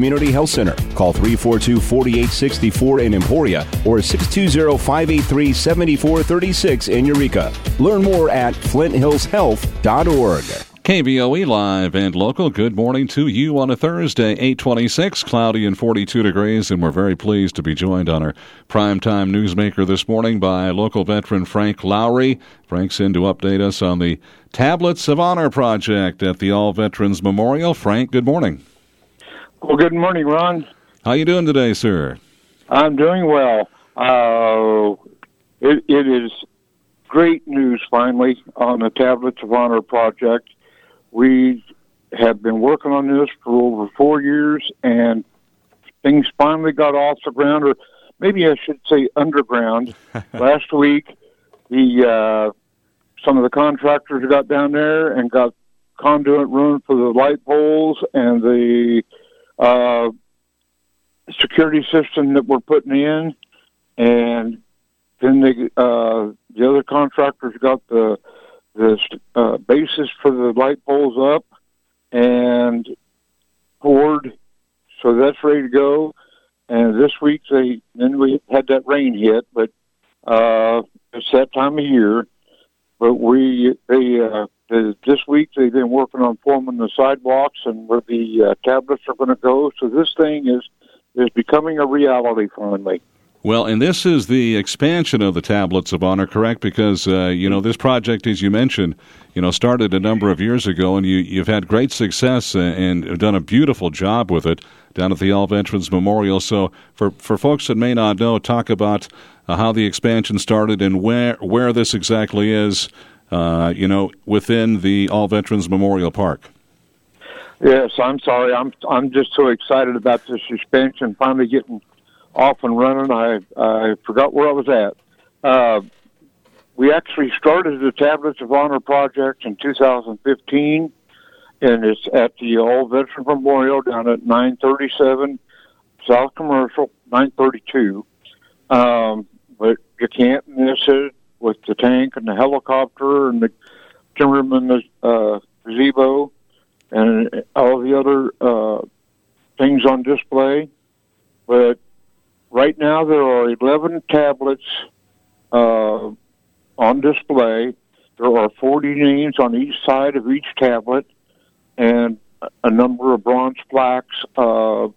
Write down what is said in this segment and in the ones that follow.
Community Health Center. Call 342-4864 in Emporia or 620-583-7436 in Eureka. Learn more at FlintHillsHealth.org. KVOE Live and Local, good morning to you on a Thursday, 8:26, cloudy and 42 degrees, and we're very pleased to be joined on our primetime newsmaker this morning by local veteran Frank Lowry. Frank's in to update us on the Tablets of Honor project at the All Veterans Memorial. Frank, good morning. Well, good morning, Ron. How you doing today, sir? I'm doing well. It is great news, finally, on the Tablets of Honor project. We have been working on this for over 4 years, and things finally got off the ground, or maybe I should say underground. Last week, some of the contractors got down there and got conduit run for the light poles and the security system that we're putting in, and then the other contractors got the basis for the light poles up and poured, so that's ready to go. And this week we had that rain hit, but it's that time of year. But this week they've been working on forming the sidewalks and where the tablets are going to go. So this thing is becoming a reality finally. Well, and this is the expansion of the Tablets of Honor, correct? Because, this project, as you mentioned, started a number of years ago, and you've had great success and done a beautiful job with it down at the All Veterans Memorial. So for folks that may not know, talk about how the expansion started and where this exactly is, within the All Veterans Memorial Park. Yes, I'm sorry. I'm just so excited about this expansion finally getting off and running. I forgot where I was at. We actually started the Tablets of Honor project in 2015, and it's at the All Veterans Memorial down at 937 South Commercial, 932. But you can't miss it with the tank and the helicopter and the Timmerman gazebo and all the other things on display. But right now, there are 11 tablets on display. There are 40 names on each side of each tablet and a number of bronze plaques on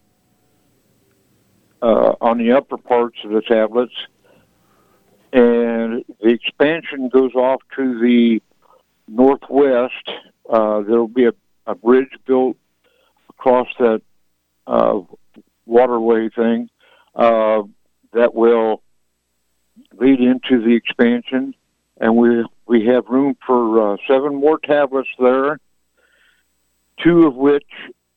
the upper parts of the tablets. And the expansion goes off to the northwest. There will be a bridge built across that waterway thing that will lead into the expansion, and we have room for 7 more tablets there, 2 of which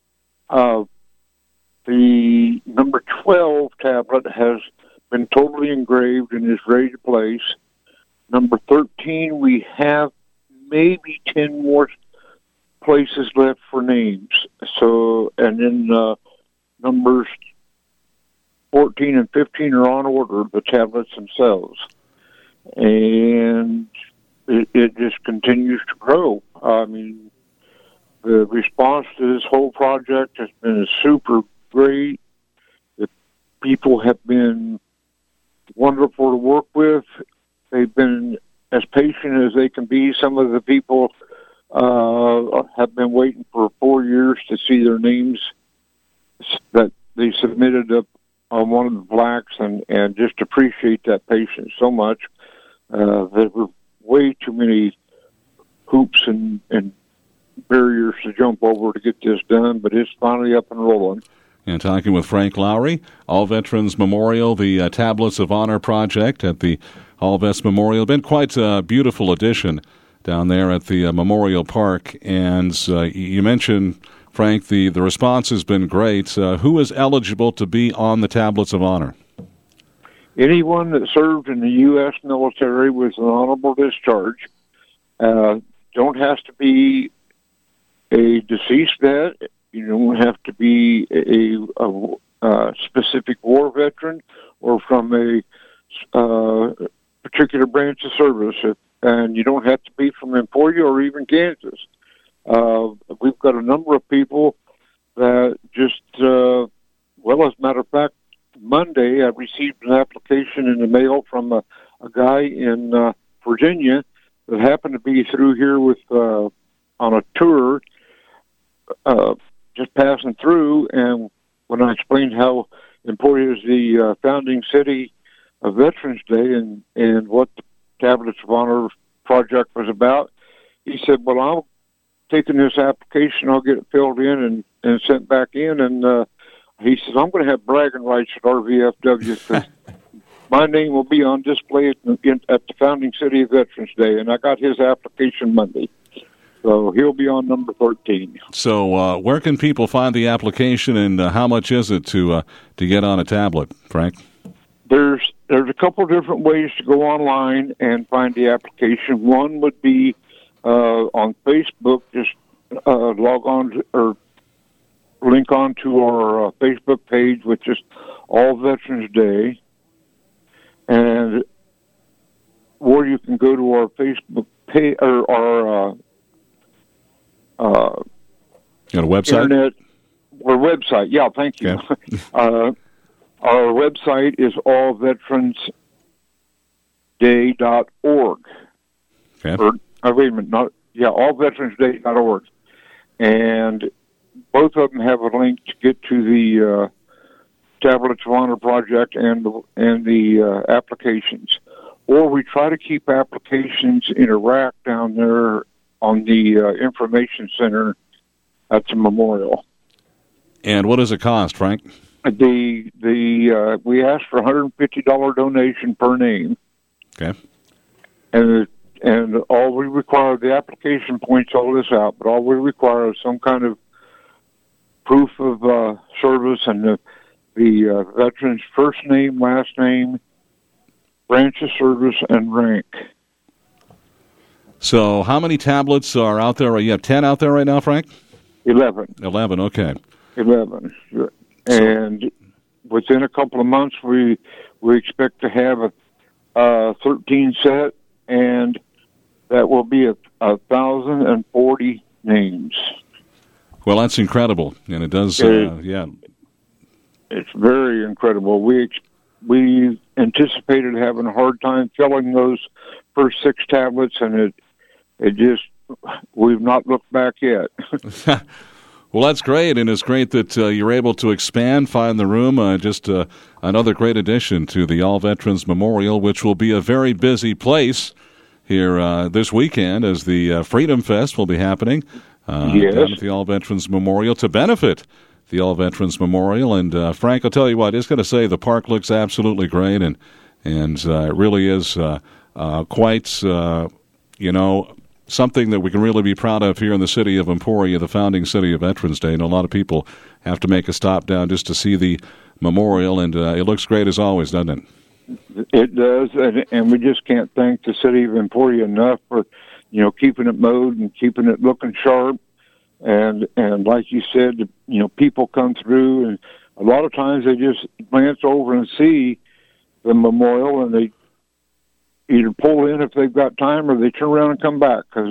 the number 12 tablet has been totally engraved and is ready to place. Number 13, we have maybe 10 more places left for names. So, and then numbers 14 and 15 are on order, the tablets themselves. And it just continues to grow. I mean, the response to this whole project has been super great. The people have been wonderful to work with. They've been as patient as they can be. Some of the people have been waiting for 4 years to see their names that they submitted up on one of the plaques, and just appreciate that patience so much. There were way too many hoops and barriers to jump over to get this done, but it's finally up and rolling. And talking with Frank Lowry, All Veterans Memorial, the Tablets of Honor project at the All Vets Memorial. Been quite a beautiful addition down there at the Memorial Park. And you mentioned, Frank, the response has been great. Who is eligible to be on the Tablets of Honor? Anyone that served in the U.S. military with an honorable discharge. Don't have to be a deceased vet. You don't have to be a specific war veteran or from a particular branch of service. And you don't have to be from Emporia or even Kansas. We've got a number of people that just Well, as a matter of fact, Monday I received an application in the mail from a guy in Virginia that happened to be through here with on a tour, just passing through. And when I explained how Emporia is the founding city of Veterans Day and what the Tablets of Honor project was about, he said, "Well, I'm taking this application. I'll get it filled in and sent back in." And he says, "I'm going to have bragging rights at RVFW because my name will be on display at the founding city of Veterans Day." And I got his application Monday. So he'll be on number 13. So where can people find the application, and how much is it to get on a tablet, Frank? There's a couple of different ways to go online and find the application. One would be on Facebook. Just log on or link on to our Facebook page, which is All Veterans Day, or you can go to our Facebook page or our got a website? Internet or website. Yeah, thank you. Okay. Our website is allveteransday.org. Okay. Wait a minute. allveteransday.org. And both of them have a link to get to the Tablets of Honor project and the applications. Or we try to keep applications in a rack down there on the information center at the memorial. And what does it cost, Frank? We asked for $150 donation per name. Okay. And all we require, the application points all this out, but all we require is some kind of proof of service and the veteran's first name, last name, branch of service, and rank. So how many tablets are out there? You have 10 out there right now, Frank? 11. 11, okay. 11. And within a couple of months, we expect to have a 13 set, and that will be 1,040 names. Well, that's incredible, and it does, It's very incredible. We anticipated having a hard time filling those first 6 tablets, and it just, we've not looked back yet. Well, that's great, and it's great that you're able to expand, find the room. Just another great addition to the All Veterans Memorial, which will be a very busy place here this weekend as the Freedom Fest will be happening down at the All Veterans Memorial to benefit the All Veterans Memorial. And Frank, I'll tell you what, I just got to say the park looks absolutely great, and it really is quite, something that we can really be proud of here in the city of Emporia, the founding city of Veterans Day. And a lot of people have to make a stop down just to see the memorial, and it looks great as always, doesn't it? It does, and we just can't thank the city of Emporia enough for, keeping it mowed and keeping it looking sharp. And like you said, people come through, and a lot of times they just glance over and see the memorial, and they either pull in if they've got time, or they turn around and come back because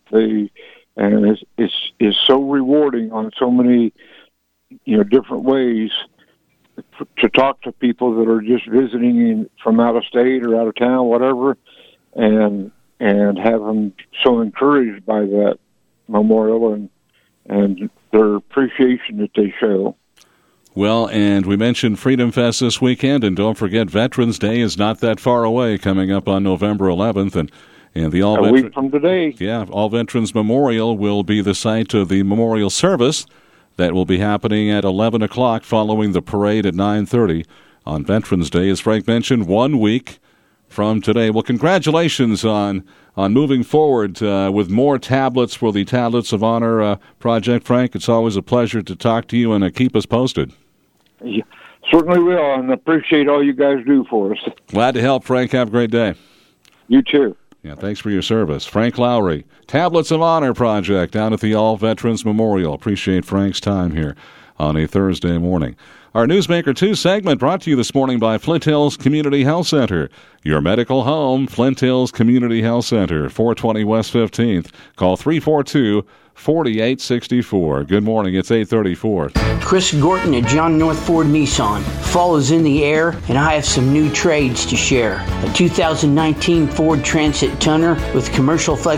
it's so rewarding on so many different ways to talk to people that are just visiting from out of state or out of town, whatever, and have them so encouraged by that memorial and their appreciation that they show. Well, and we mentioned Freedom Fest this weekend, and don't forget Veterans Day is not that far away, coming up on November 11th, and the a week from today. Yeah, All Veterans Memorial will be the site of the memorial service that will be happening at 11 o'clock following the parade at 9:30 on Veterans Day. As Frank mentioned, 1 week from today. Well, congratulations on moving forward with more tablets for the Tablets of Honor project, Frank. It's always a pleasure to talk to you, and keep us posted. Yeah, certainly will, and appreciate all you guys do for us. Glad to help, Frank. Have a great day. You too. Yeah, thanks for your service. Frank Lowry, Tablets of Honor project down at the All Veterans Memorial. Appreciate Frank's time here on a Thursday morning. Our Newsmaker 2 segment brought to you this morning by Flint Hills Community Health Center. Your medical home, Flint Hills Community Health Center, 420 West 15th. Call 342-4864. Good morning, it's 8:34. Chris Gorton at John North Ford Nissan. Fall is in the air, and I have some new trades to share. A 2019 Ford Transit Tonner with commercial flex